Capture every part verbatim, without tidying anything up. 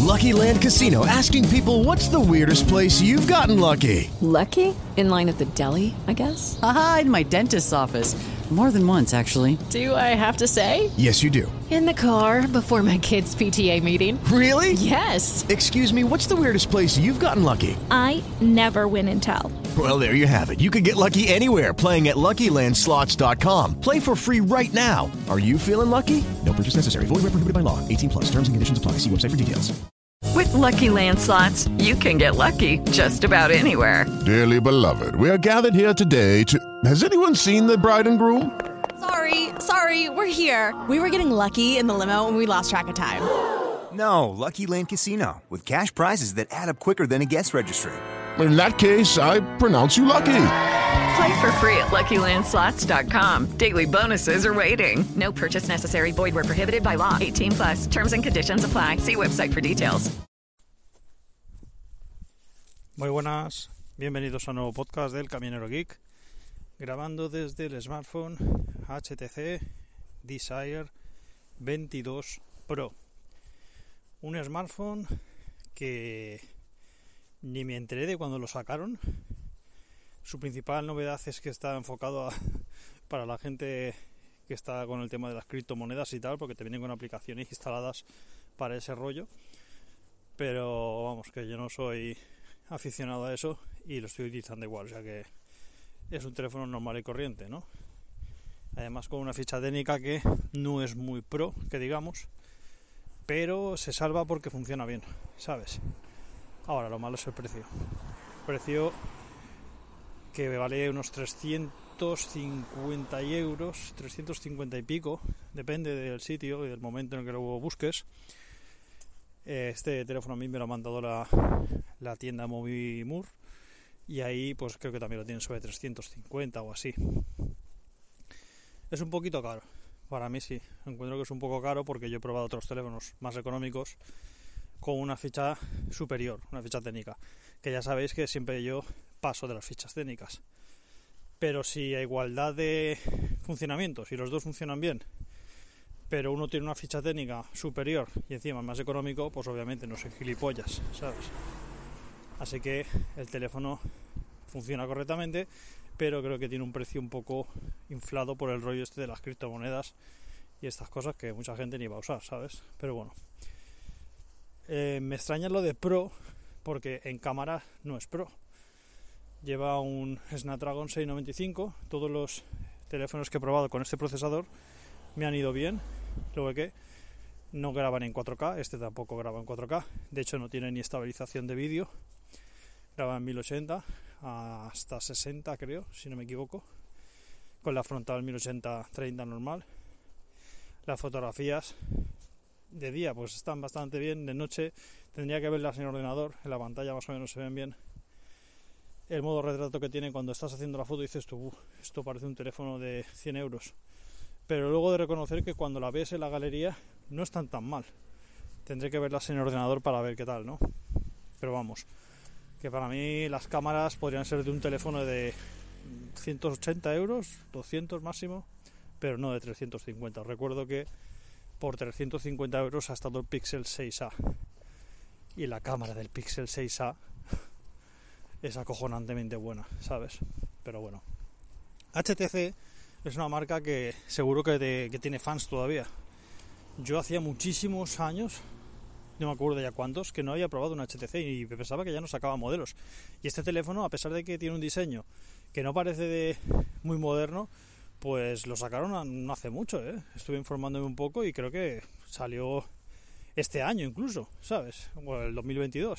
Lucky Land Casino, asking people, what's the weirdest place you've gotten lucky? Lucky? In line at the deli, I guess? Aha, in my dentist's office. More than once, actually. Do I have to say? Yes, you do. In the car before my kids' P T A meeting. Really? Yes. Excuse me, what's the weirdest place you've gotten lucky? I never win and tell. Well, there you have it. You can get lucky anywhere, playing at Lucky Land Slots dot com. Play for free right now. Are you feeling lucky? No purchase necessary. Void where prohibited by law. eighteen plus. Terms and conditions apply. See website for details. With Lucky Land Slots, you can get lucky just about anywhere. Dearly beloved, we are gathered here today to... Has anyone seen the bride and groom? Sorry, sorry, we're here. We were getting lucky in the limo and we lost track of time. No, Lucky Land Casino, with cash prizes that add up quicker than a guest registry. In that case, I pronounce you lucky. Play for free at Lucky Land Slots dot com. Daily bonuses are waiting. No purchase necessary. Void where prohibited by law. eighteen plus. Terms and conditions apply. See website for details. Muy buenas. Bienvenidos a un nuevo podcast del Camionero Geek. Grabando desde el smartphone H T C Desire veintidós Pro. Un smartphone que ni me enteré de cuando lo sacaron. Su principal novedad es que está enfocado a, para la gente que está con el tema de las criptomonedas y tal, porque te vienen con aplicaciones instaladas para ese rollo. Pero vamos, que yo no soy aficionado a eso y lo estoy utilizando igual, o sea que es un teléfono normal y corriente, ¿no? Además con una ficha técnica que no es muy pro, que digamos, pero se salva porque funciona bien, ¿sabes? Ahora lo malo es el precio. Precio que vale unos trescientos cincuenta euros, trescientos cincuenta y pico, depende del sitio y del momento en el que lo busques. Este teléfono a mí me lo ha mandado la, la tienda Movimur y ahí pues creo que también lo tienen sobre trescientos cincuenta o así. Es un poquito caro, para mí sí, encuentro que es un poco caro porque yo he probado otros teléfonos más económicos con una ficha superior, una ficha técnica, que ya sabéis que siempre yo paso de las fichas técnicas, pero si a igualdad de funcionamiento, si los dos funcionan bien, pero uno tiene una ficha técnica superior y encima más económico, pues obviamente no soy gilipollas, ¿sabes? Así que el teléfono funciona correctamente, pero creo que tiene un precio un poco inflado por el rollo este de las criptomonedas y estas cosas que mucha gente ni va a usar, ¿sabes? Pero bueno, eh, me extraña lo de Pro, porque en cámara no es Pro. Lleva un Snapdragon seiscientos noventa y cinco. Todos los teléfonos que he probado con este procesador me han ido bien. Luego que no graban en cuatro K, este tampoco graba en cuatro K. De hecho no tiene ni estabilización de vídeo. Graba en mil ochenta hasta sesenta creo, si no me equivoco. Con la frontal mil ochenta treinta normal. Las fotografías de día pues están bastante bien. De noche tendría que verlas en el ordenador. En la pantalla más o menos se ven bien. El modo retrato que tiene cuando estás haciendo la foto dices tú, esto parece un teléfono de cien euros, pero luego de reconocer que cuando la ves en la galería no están tan mal. Tendré que verlas en el ordenador para ver qué tal, ¿no? Pero vamos, que para mí las cámaras podrían ser de un teléfono de ciento ochenta euros, doscientos máximo, pero no de trescientos cincuenta. Os recuerdo que por trescientos cincuenta euros ha estado el Pixel seis A y la cámara del Pixel seis A es acojonantemente buena, ¿sabes? Pero bueno, H T C es una marca que seguro que, te, que tiene fans todavía. Yo hacía muchísimos años, no me acuerdo ya cuántos, que no había probado un H T C y pensaba que ya no sacaba modelos. Y este teléfono, a pesar de que tiene un diseño que no parece de muy moderno, pues lo sacaron no hace mucho, ¿eh? Estuve informándome un poco y creo que salió este año incluso, ¿sabes? Bueno, el dos mil veintidós.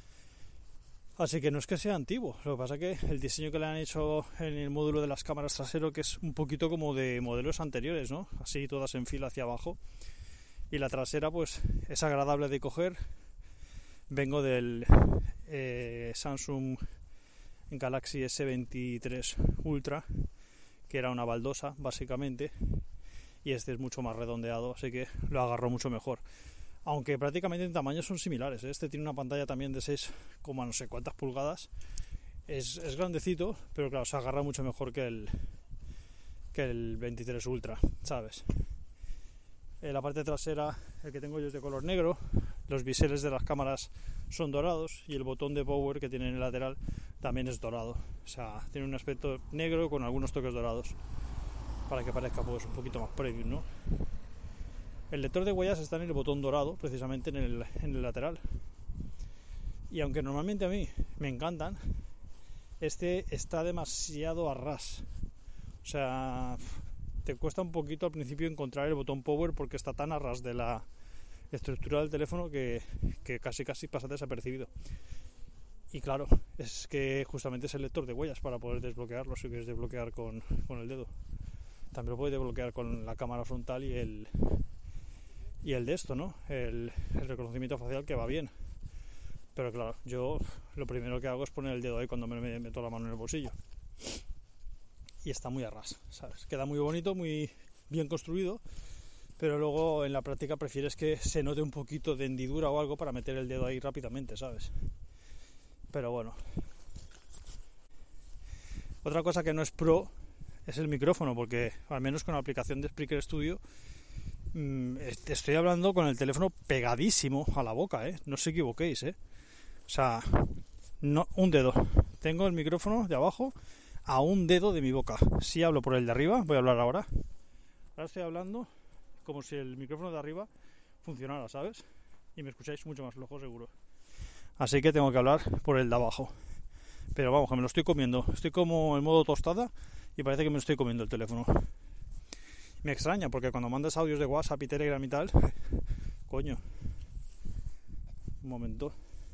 Así que no es que sea antiguo, lo que pasa es que el diseño que le han hecho en el módulo de las cámaras trasero, que es un poquito como de modelos anteriores, ¿no? Así todas en fila hacia abajo. Y la trasera pues es agradable de coger. Vengo del eh, Samsung Galaxy S veintitrés Ultra, que era una baldosa básicamente, y este es mucho más redondeado, así que lo agarró mucho mejor. Aunque prácticamente en tamaño son similares, ¿eh? Este tiene una pantalla también de seis, no sé cuántas pulgadas. Es, es grandecito, pero claro, se agarra mucho mejor que el que el veintitrés Ultra, ¿sabes? En la parte trasera, el que tengo yo es de color negro, los biseles de las cámaras son dorados y el botón de power que tiene en el lateral también es dorado. O sea, tiene un aspecto negro con algunos toques dorados para que parezca pues un poquito más premium, ¿no? El lector de huellas está en el botón dorado, precisamente en el, en el lateral. Y aunque normalmente a mí me encantan, este está demasiado a ras. O sea, te cuesta un poquito al principio encontrar el botón power porque está tan a ras de la estructura del teléfono que, que casi casi pasa desapercibido. Y claro, es que justamente es el lector de huellas para poder desbloquearlo si quieres desbloquear con, con el dedo. También lo puedes desbloquear con la cámara frontal y el y el de esto, ¿no? El, el reconocimiento facial, que va bien. Pero claro, yo lo primero que hago es poner el dedo ahí cuando me meto la mano en el bolsillo. Y está muy a ras, ¿sabes? Queda muy bonito, muy bien construido, pero luego en la práctica prefieres que se note un poquito de hendidura o algo para meter el dedo ahí rápidamente, ¿sabes? Pero bueno. Otra cosa que no es pro es el micrófono, porque al menos con la aplicación de Spreaker Studio mmm, estoy hablando con el teléfono pegadísimo a la boca, ¿eh? No os equivoquéis, ¿eh? O sea, no, un dedo. Tengo el micrófono de abajo a un dedo de mi boca. Si hablo por el de arriba, voy a hablar ahora. Ahora estoy hablando como si el micrófono de arriba funcionara, ¿sabes? Y me escucháis mucho más flojo, seguro. Así que tengo que hablar por el de abajo. Pero vamos, que me lo estoy comiendo. Estoy como en modo tostada y parece que me lo estoy comiendo el teléfono. Me extraña porque cuando mandas audios de WhatsApp y Telegram y tal... Coño. Un momento.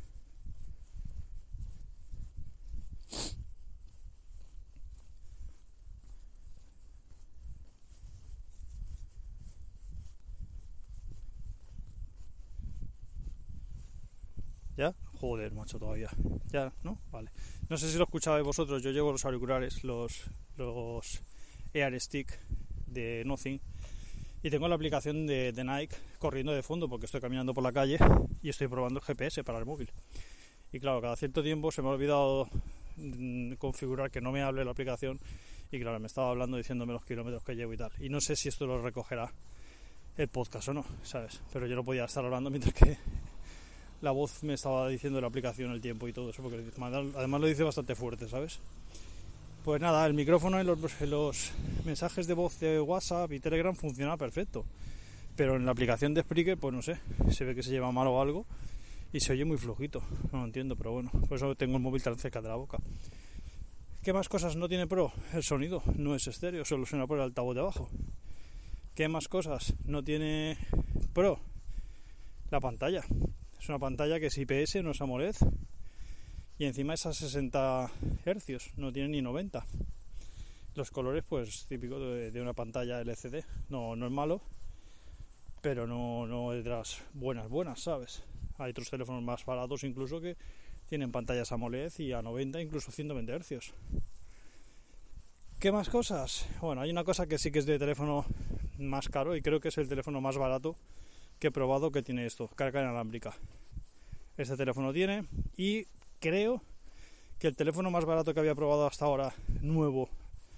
¿Ya? Joder, macho, todavía. ¿Ya? ¿No? Vale. No sé si lo escuchabais vosotros, yo llevo los auriculares, los, los Air Stick de Nothing, y tengo la aplicación de, de Nike corriendo de fondo porque estoy caminando por la calle y estoy probando el G P S para el móvil. Y claro, cada cierto tiempo se me ha olvidado mmm, configurar que no me hable la aplicación y claro, me estaba hablando diciéndome los kilómetros que llevo y tal. Y no sé si esto lo recogerá el podcast o no, ¿sabes? Pero yo no podía estar hablando mientras que la voz me estaba diciendo la aplicación el tiempo y todo eso, porque además lo dice bastante fuerte, ¿sabes? Pues nada, el micrófono en los, en los mensajes de voz de WhatsApp y Telegram funciona perfecto, pero en la aplicación de Spreaker, pues no sé, se ve que se lleva mal o algo y se oye muy flojito, no lo entiendo, pero bueno, por eso tengo el móvil tan cerca de la boca. ¿Qué más cosas no tiene pro? El sonido no es estéreo, solo suena por el altavoz de abajo. ¿Qué más cosas no tiene pro? La pantalla. Es una pantalla que es I P S, no es AMOLED, y encima es a sesenta hercios, no tiene ni noventa. Los colores, pues típico de, de una pantalla L C D. No, no es malo, pero no, no es de las buenas, buenas, ¿sabes? Hay otros teléfonos más baratos incluso que tienen pantallas AMOLED y a noventa, incluso ciento veinte hercios. ¿Qué más cosas? Bueno, hay una cosa que sí que es de teléfono más caro y creo que es el teléfono más barato que he probado que tiene esto, carga inalámbrica. Este teléfono tiene, y creo que el teléfono más barato que había probado hasta ahora, nuevo,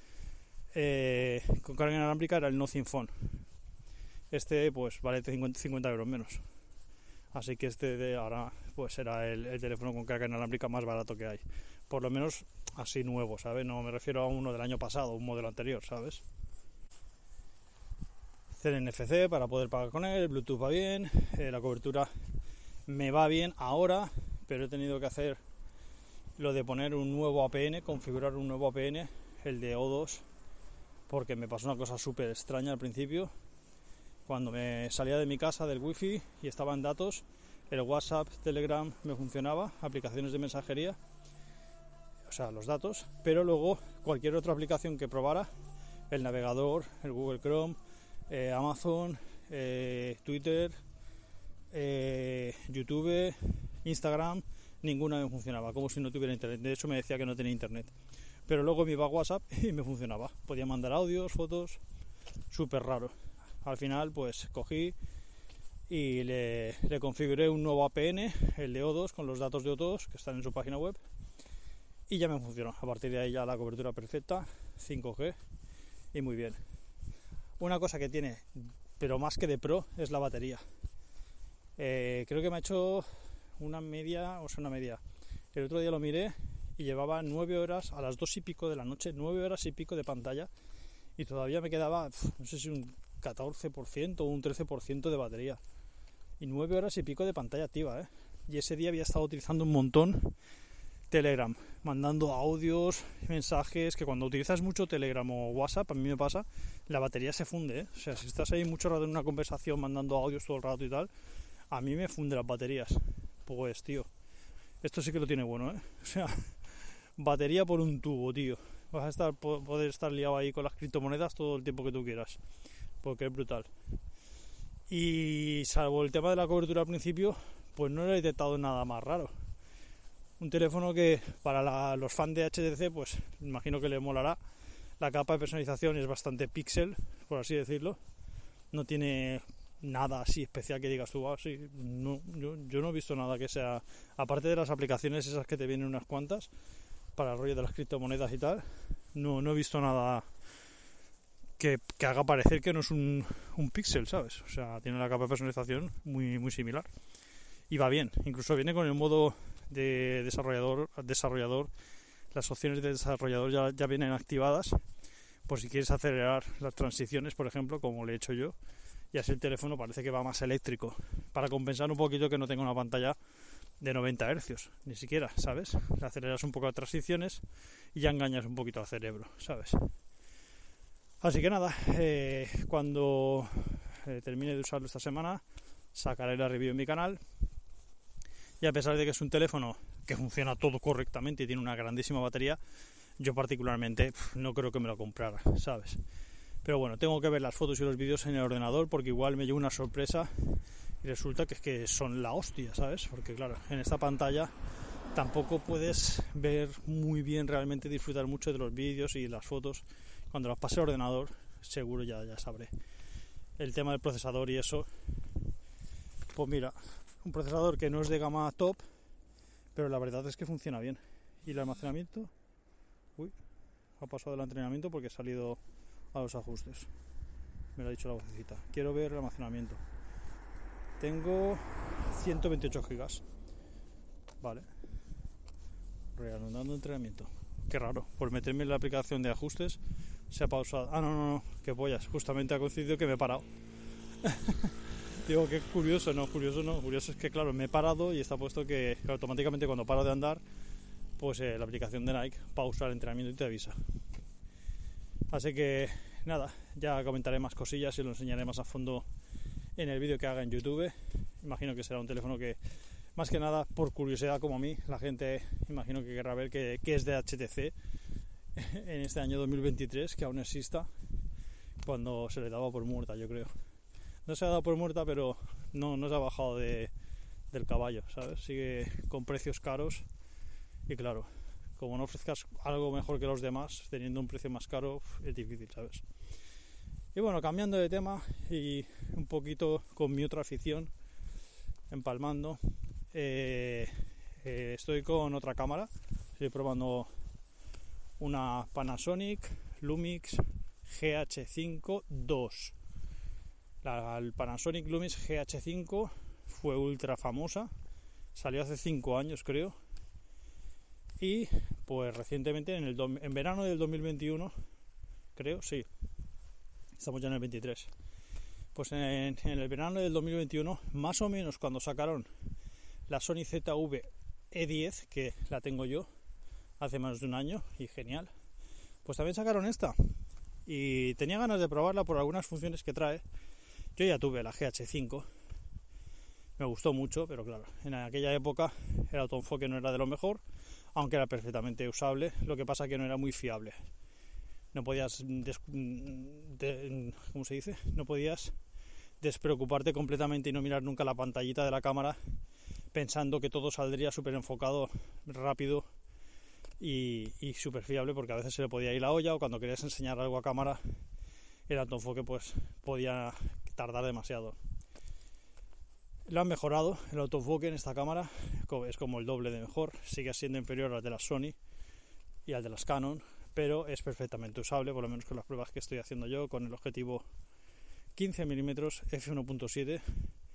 eh, con carga inalámbrica, era el Nothing Phone. Este pues vale cincuenta euros menos. Así que este de ahora pues será el, el teléfono con carga inalámbrica más barato que hay. Por lo menos así nuevo, ¿sabes? No me refiero a uno del año pasado, un modelo anterior, ¿sabes? C N F C para poder pagar con él, Bluetooth va bien, eh, la cobertura me va bien ahora, pero he tenido que hacer lo de poner un nuevo A P N, configurar un nuevo A P N, el de O dos, porque me pasó una cosa súper extraña al principio. Cuando me salía de mi casa del wifi y estaba en datos, el WhatsApp, Telegram me funcionaba, aplicaciones de mensajería, o sea, los datos, pero luego cualquier otra aplicación que probara, el navegador, el Google Chrome, eh, Amazon, eh, Twitter, eh, YouTube, Instagram, ninguna me funcionaba, como si no tuviera internet. De hecho me decía que no tenía internet, pero luego me iba a WhatsApp y me funcionaba, podía mandar audios, fotos, súper raro. Al final pues cogí y le, le configuré un nuevo A P N, el de O dos, con los datos de O dos que están en su página web, y ya me funcionó. A partir de ahí ya la cobertura perfecta, cinco G y muy bien. Una cosa que tiene, pero más que de pro, es la batería. Eh, creo que me ha hecho una media, o sea, una media. El otro día lo miré y llevaba nueve horas a las dos y pico de la noche, nueve horas y pico de pantalla, y todavía me quedaba, no sé si un catorce por ciento o un trece por ciento de batería. Y nueve horas y pico de pantalla activa, ¿eh? Y ese día había estado utilizando un montón Telegram, mandando audios, mensajes, que cuando utilizas mucho Telegram o WhatsApp, a mí me pasa, la batería se funde, ¿eh? O sea, si estás ahí mucho rato en una conversación mandando audios todo el rato y tal, a mí me funde las baterías. Pues, tío, esto sí que lo tiene bueno, ¿eh? O sea, batería por un tubo, tío. Vas a estar, poder estar liado ahí con las criptomonedas todo el tiempo que tú quieras, porque es brutal. Y salvo el tema de la cobertura al principio, pues no he detectado nada más raro. Un teléfono que para la, los fans de H T C, pues imagino que le molará. La capa de personalización es bastante pixel, por así decirlo. No tiene nada así especial que digas tú, ah, sí, no, yo, yo no he visto nada que sea, aparte de las aplicaciones esas que te vienen unas cuantas para el rollo de las criptomonedas y tal, no, no he visto nada que, que haga parecer que no es un, un píxel, ¿sabes? O sea, tiene la capa de personalización muy, muy similar y va bien. Incluso viene con el modo de desarrollador, desarrollador las opciones de desarrollador ya, ya vienen activadas por si quieres acelerar las transiciones, por ejemplo, como le he hecho yo, y así el teléfono parece que va más eléctrico, para compensar un poquito que no tenga una pantalla de noventa hercios, ni siquiera, ¿sabes? Le aceleras un poco las transiciones y ya engañas un poquito al cerebro, ¿sabes? Así que nada, eh, cuando eh, termine de usarlo esta semana, sacaré la review en mi canal. Y a pesar de que es un teléfono que funciona todo correctamente y tiene una grandísima batería, yo particularmente pff, no creo que me lo comprara, ¿sabes? Pero bueno, tengo que ver las fotos y los vídeos en el ordenador porque igual me llevo una sorpresa y resulta que es que son la hostia, ¿sabes? Porque claro, en esta pantalla tampoco puedes ver muy bien, realmente disfrutar mucho de los vídeos y las fotos. Cuando las pase al ordenador, seguro ya, ya sabré. El tema del procesador y eso, pues mira, un procesador que no es de gama top, pero la verdad es que funciona bien. Y el almacenamiento, uy, ha pasado el entrenamiento porque he salido a los ajustes, me lo ha dicho la vocecita. Quiero ver el almacenamiento. Tengo ciento veintiocho gigas, vale, reanudando entrenamiento. Qué raro, por meterme en la aplicación de ajustes se ha pausado. Ah, no, no, no, qué pollas, justamente ha coincidido que me he parado. Digo, qué curioso, no, curioso no, curioso es que claro, me he parado y está puesto que, que automáticamente cuando paro de andar, pues eh, la aplicación de Nike pausa el entrenamiento y te avisa. Así que nada, ya comentaré más cosillas y lo enseñaré más a fondo en el vídeo que haga en YouTube. Imagino que será un teléfono que, más que nada por curiosidad como a mí, la gente imagino que querrá ver que, que es de H T C en este año dos mil veintitrés, que aún exista, cuando se le daba por muerta, yo creo. No se ha dado por muerta, pero no, no se ha bajado de, del caballo, ¿sabes? Sigue con precios caros y claro, como no ofrezcas algo mejor que los demás, teniendo un precio más caro, es difícil, ¿sabes? Y bueno, cambiando de tema y un poquito con mi otra afición, empalmando, eh, eh, estoy con otra cámara, estoy probando una Panasonic Lumix G H cinco dos. La, el Panasonic Lumix G H cinco fue ultra famosa, salió hace cinco años creo, y pues recientemente en, el do, en verano del dos mil veintiuno, creo, sí, estamos ya en el veintitrés, pues en, en el verano del dos mil veintiuno, más o menos cuando sacaron la Sony Z V E diez, que la tengo yo hace más de un año y genial, pues también sacaron esta y tenía ganas de probarla por algunas funciones que trae. Yo ya tuve la G H cinco, me gustó mucho, pero claro, en aquella época el autoenfoque no era de lo mejor, aunque era perfectamente usable, lo que pasa que no era muy fiable. No podías, des, de, ¿cómo se dice? No podías despreocuparte completamente y no mirar nunca la pantallita de la cámara pensando que todo saldría súper enfocado, rápido y, y súper fiable, porque a veces se le podía ir la olla o cuando querías enseñar algo a cámara el autoenfoque pues podía tardar demasiado. Lo han mejorado, el autoenfoque en esta cámara es como el doble de mejor, sigue siendo inferior al de la Sony y al de las Canon, pero es perfectamente usable, por lo menos con las pruebas que estoy haciendo yo con el objetivo quince milímetros f uno punto siete,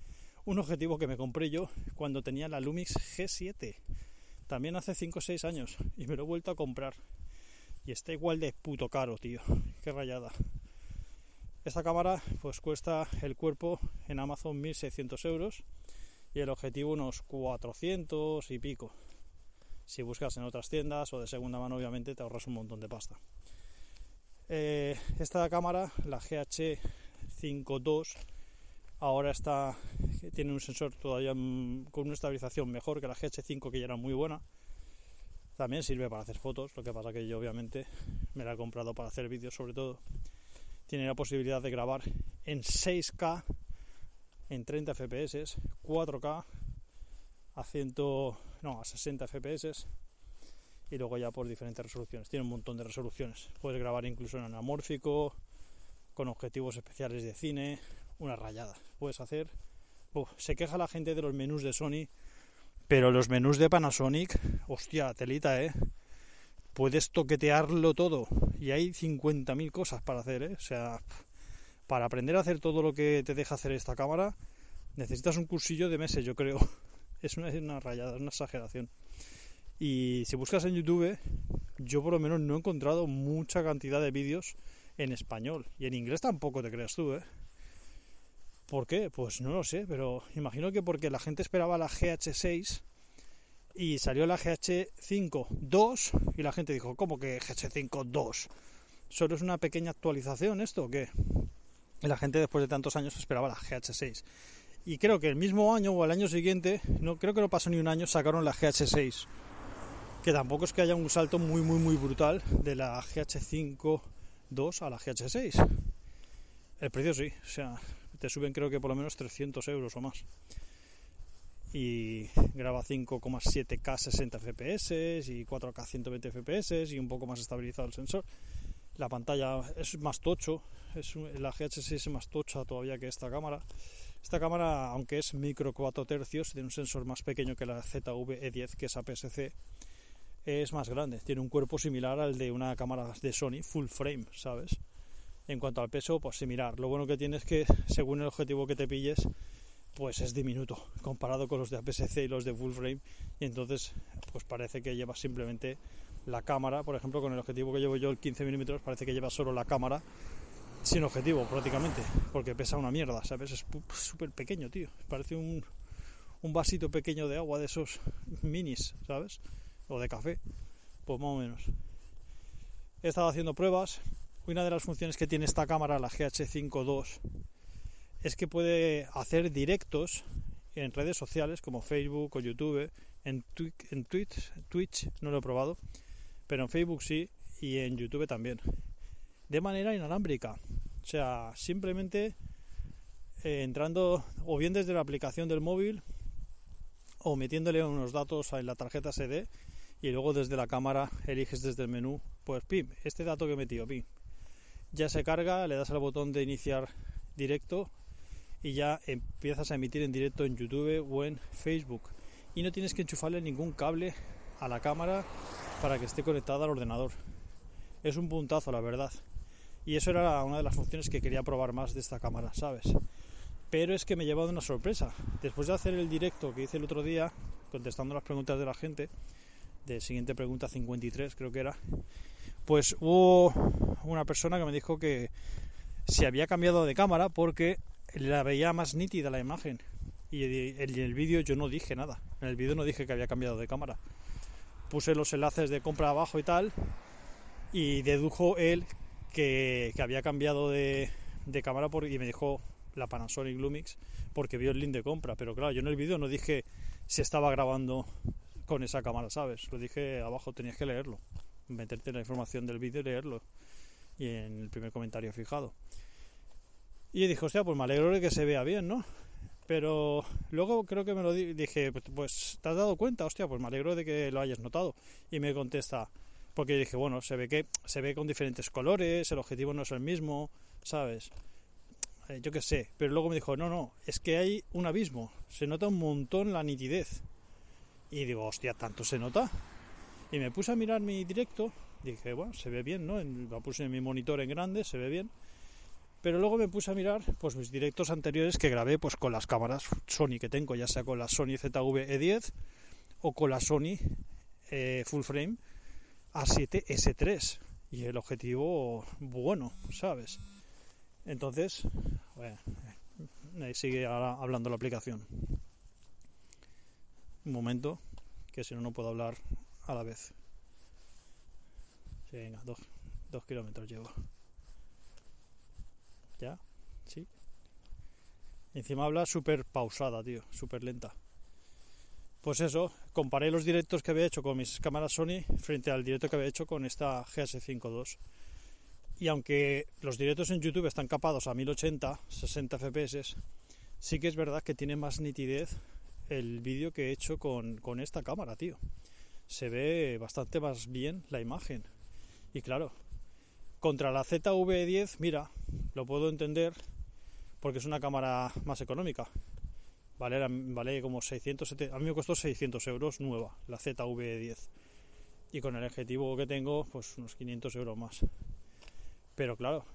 un objetivo que me compré yo cuando tenía la Lumix G siete, también hace cinco o seis años, y me lo he vuelto a comprar. Y está igual de puto caro, tío. Qué rayada. Esta cámara pues cuesta el cuerpo en Amazon mil seiscientos euros y el objetivo unos cuatrocientos y pico. Si buscas en otras tiendas o de segunda mano, obviamente te ahorras un montón de pasta. Eh, esta cámara, la G H cinco punto dos, ahora está tiene un sensor todavía con una estabilización mejor que la G H cinco, que ya era muy buena. También sirve para hacer fotos, lo que pasa que yo obviamente me la he comprado para hacer vídeos sobre todo. Tiene la posibilidad de grabar en seis K, en treinta F P S, cuatro K a cien, no, a sesenta F P S y luego ya por diferentes resoluciones. Tiene un montón de resoluciones. Puedes grabar incluso en anamórfico, con objetivos especiales de cine, una rayada. Puedes hacer... Uf, se queja la gente de los menús de Sony, pero los menús de Panasonic, hostia, telita, ¿eh? Puedes toquetearlo todo y hay cincuenta mil cosas para hacer, ¿eh? O sea, para aprender a hacer todo lo que te deja hacer esta cámara necesitas un cursillo de meses, yo creo. Es una, es una rayada, es una exageración. Y si buscas en YouTube, yo por lo menos no he encontrado mucha cantidad de vídeos en español, y en inglés tampoco, te creas tú, ¿eh? ¿Por qué? Pues no lo sé, pero imagino que porque la gente esperaba la G H seis y salió la G H cinco punto dos y la gente dijo, ¿cómo que G H cinco punto dos? ¿Solo es una pequeña actualización esto o qué? Y la gente después de tantos años esperaba la G H seis. Y creo que el mismo año o el año siguiente, no creo que no pasó ni un año, sacaron la G H seis. Que tampoco es que haya un salto muy muy muy brutal de la G H cinco punto dos a la G H seis. El precio sí, o sea, te suben creo que por lo menos trescientos euros o más. Y graba cinco coma siete K sesenta F P S y cuatro K ciento veinte F P S y un poco más estabilizado el sensor. La pantalla es más tocho, es, la G H seis es más tocha todavía que esta cámara. Esta cámara, aunque es micro cuatro tercios, tiene un sensor más pequeño que la Z V E diez, que es A P S C, es más grande, tiene un cuerpo similar al de una cámara de Sony full frame, ¿sabes? En cuanto al peso, pues similar. Lo bueno que tiene es que según el objetivo que te pilles, pues es diminuto comparado con los de A P S C y los de full frame, y entonces pues parece que llevas simplemente la cámara. Por ejemplo, con el objetivo que llevo yo, el quince milímetros, parece que llevas solo la cámara sin objetivo prácticamente, porque pesa una mierda, ¿sabes? Es súper pequeño, tío, parece un, un vasito pequeño de agua de esos minis, ¿sabes? O de café, pues más o menos. He estado haciendo pruebas. Una de las funciones que tiene esta cámara, la G H cinco punto dos, es que puede hacer directos en redes sociales como Facebook o YouTube, en, twi- en Twitch, Twitch no lo he probado, pero en Facebook sí, y en YouTube también, de manera inalámbrica. O sea, simplemente eh, entrando o bien desde la aplicación del móvil o metiéndole unos datos en la tarjeta S D, y luego desde la cámara eliges desde el menú, pues pim, este dato que he metido, pim, ya se carga, le das al botón de iniciar directo y ya empiezas a emitir en directo en YouTube o en Facebook, y no tienes que enchufarle ningún cable a la cámara para que esté conectada al ordenador. Es un puntazo, la verdad, y eso era una de las funciones que quería probar más de esta cámara, ¿sabes? Pero es que me he llevado una sorpresa. Después de hacer el directo que hice el otro día contestando las preguntas de la gente, de siguiente pregunta cincuenta y tres creo que era, pues hubo una persona que me dijo que se había cambiado de cámara porque la veía más nítida la imagen, y en el vídeo yo no dije nada, en el vídeo no dije que había cambiado de cámara, puse los enlaces de compra abajo y tal, y dedujo él que, que había cambiado de, de cámara por, y me dijo la Panasonic Lumix porque vio el link de compra, pero claro, yo en el vídeo no dije si estaba grabando con esa cámara, ¿sabes? Lo dije abajo, tenías que leerlo, meterte en la información del vídeo y leerlo, y en el primer comentario fijado. Y dije, hostia, pues me alegro de que se vea bien, ¿no? Pero luego creo que me lo di- dije, pues, pues ¿te has dado cuenta? Hostia, pues me alegro de que lo hayas notado. Y me contesta, porque dije, bueno, se ve que se ve con diferentes colores, el objetivo no es el mismo, ¿sabes? Eh, yo qué sé. Pero luego me dijo, no, no, es que hay un abismo, se nota un montón la nitidez. Y digo, hostia, ¿tanto se nota? Y me puse a mirar mi directo, dije, bueno, se ve bien, ¿no? En, lo puse en mi monitor en grande, se ve bien. Pero luego me puse a mirar pues mis directos anteriores que grabé pues con las cámaras Sony que tengo, ya sea con la Sony Z V E diez o con la Sony eh, Full Frame A siete S tres, y el objetivo bueno, ¿sabes? Entonces, bueno, ahí sigue ahora hablando la aplicación. Un momento, que si no no puedo hablar a la vez. Sí, venga, dos, dos kilómetros llevo. ¿Ya? ¿Sí? Y encima habla súper pausada, tío, súper lenta. Pues eso, comparé los directos que había hecho con mis cámaras Sony frente al directo que había hecho con esta G H cinco dos. Y aunque los directos en YouTube están capados a mil ochenta, sesenta F P S, sí que es verdad que tiene más nitidez el vídeo que he hecho con, con esta cámara, tío. Se ve bastante más bien la imagen. Y claro, contra la Z V E diez, mira, lo puedo entender porque es una cámara más económica. Vale, vale como seiscientos setenta, a mí me costó seiscientos euros nueva, la Z V E diez. Y con el objetivo que tengo, pues unos quinientos euros más. Pero claro,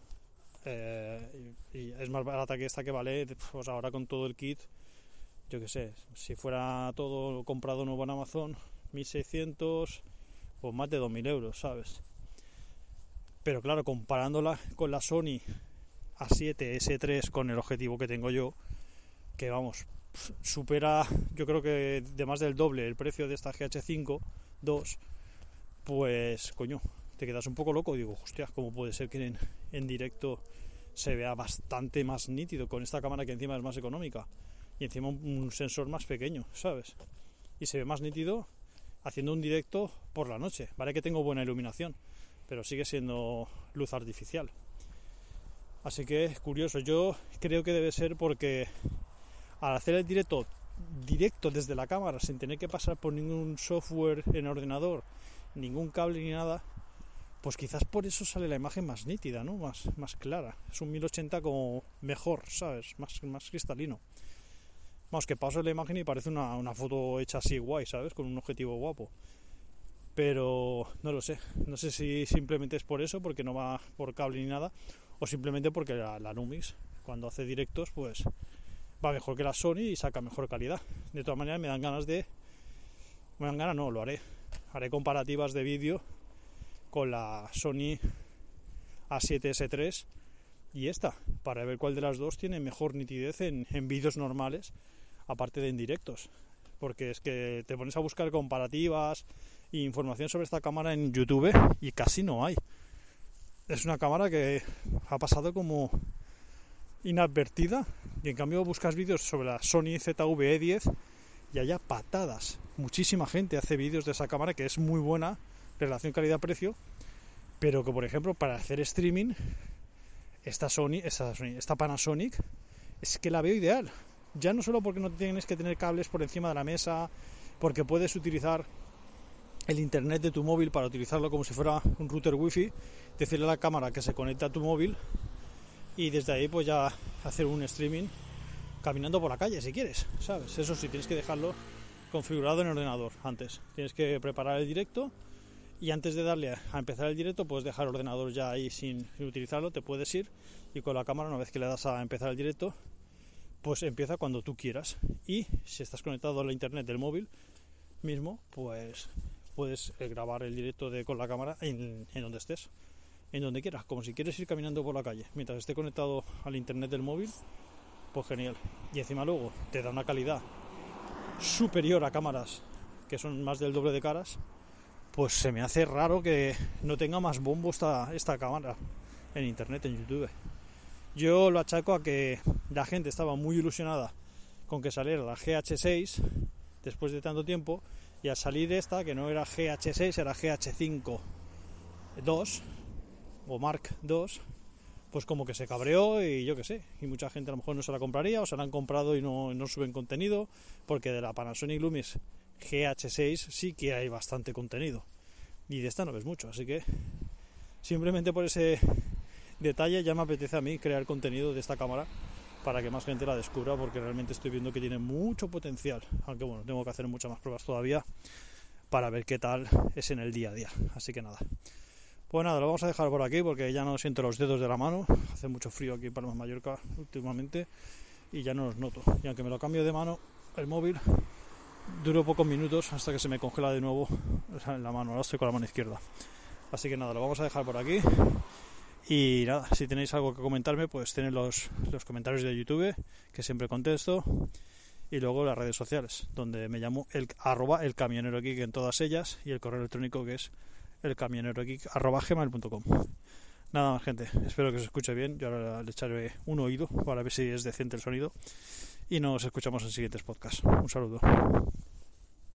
eh, y es más barata que esta que vale, pues ahora con todo el kit, yo qué sé, si fuera todo comprado nuevo en Amazon, mil seiscientos, pues más de dos mil euros, ¿sabes? Pero claro, comparándola con la Sony A siete S tres con el objetivo que tengo yo, que vamos, supera, yo creo que de más del doble el precio de esta G H cinco dos, pues coño, te quedas un poco loco y digo, hostia, ¿cómo puede ser que en, en directo se vea bastante más nítido con esta cámara que encima es más económica y encima un, un sensor más pequeño, ¿sabes? Y se ve más nítido haciendo un directo por la noche, vale que tengo buena iluminación, pero sigue siendo luz artificial. Así que es curioso, yo creo que debe ser porque al hacer el directo directo desde la cámara sin tener que pasar por ningún software en ordenador, ningún cable ni nada, pues quizás por eso sale la imagen más nítida, ¿no? Más, más clara. Es un mil ochenta como mejor, ¿sabes? Más, más cristalino. Vamos, que paso la imagen y parece una, una foto hecha así guay, ¿sabes? Con un objetivo guapo. Pero no lo sé. No sé si simplemente es por eso, porque no va por cable ni nada, o simplemente porque la, la Lumix, cuando hace directos, pues va mejor que la Sony y saca mejor calidad. De todas maneras, me dan ganas de... Me dan ganas, no, lo haré. Haré comparativas de vídeo con la Sony A siete S tres y esta, para ver cuál de las dos tiene mejor nitidez en, en vídeos normales, aparte de en directos. Porque es que te pones a buscar comparativas e información sobre esta cámara en YouTube y casi no hay. Es una cámara que ha pasado como inadvertida y en cambio buscas vídeos sobre la Sony Z V E diez y haya patadas. Muchísima gente hace vídeos de esa cámara que es muy buena, relación calidad-precio, pero que por ejemplo para hacer streaming esta Sony, esta, Sony, esta Panasonic es que la veo ideal, ya no solo porque no tienes que tener cables por encima de la mesa, porque puedes utilizar el internet de tu móvil para utilizarlo como si fuera un router wifi, decirle a la cámara que se conecte a tu móvil y desde ahí pues ya hacer un streaming caminando por la calle si quieres, ¿sabes? Eso sí, tienes que dejarlo configurado en el ordenador antes, tienes que preparar el directo y antes de darle a empezar el directo puedes dejar el ordenador ya ahí sin, sin utilizarlo, te puedes ir y con la cámara, una vez que le das a empezar el directo, pues empieza cuando tú quieras y si estás conectado a la internet del móvil mismo, pues puedes grabar el directo de, con la cámara en, en donde estés, en donde quieras, como si quieres ir caminando por la calle mientras esté conectado al internet del móvil, pues genial. Y encima luego te da una calidad superior a cámaras que son más del doble de caras, pues se me hace raro que no tenga más bombo esta, esta cámara en internet, en YouTube. Yo lo achaco a que la gente estaba muy ilusionada con que saliera la G H seis después de tanto tiempo, y al salir esta, que no era G H seis, era G H cinco dos o Mark dos, pues como que se cabreó y yo qué sé, y mucha gente a lo mejor no se la compraría o se la han comprado y no, no suben contenido, porque de la Panasonic Lumix G H seis sí que hay bastante contenido y de esta no ves mucho, así que simplemente por ese detalle ya me apetece a mí crear contenido de esta cámara para que más gente la descubra, porque realmente estoy viendo que tiene mucho potencial, aunque bueno, tengo que hacer muchas más pruebas todavía para ver qué tal es en el día a día, así que nada. Pues nada, lo vamos a dejar por aquí porque ya no siento los dedos de la mano. Hace mucho frío aquí en Palma de Mallorca últimamente y ya no los noto. Y aunque me lo cambio de mano, el móvil duro pocos minutos hasta que se me congela de nuevo en la mano. Ahora estoy con la mano izquierda. Así que nada, lo vamos a dejar por aquí. Y nada, si tenéis algo que comentarme, pues tenéis los, los comentarios de YouTube, que siempre contesto, y luego las redes sociales, donde me llamo el arroba el camionero geek en todas ellas, y el correo electrónico que es el camionero geek arroba gmail punto com. Nada más, gente, espero que se escuche bien. Yo ahora le echaré un oído para ver si es decente el sonido, y nos escuchamos en siguientes podcasts. Un saludo.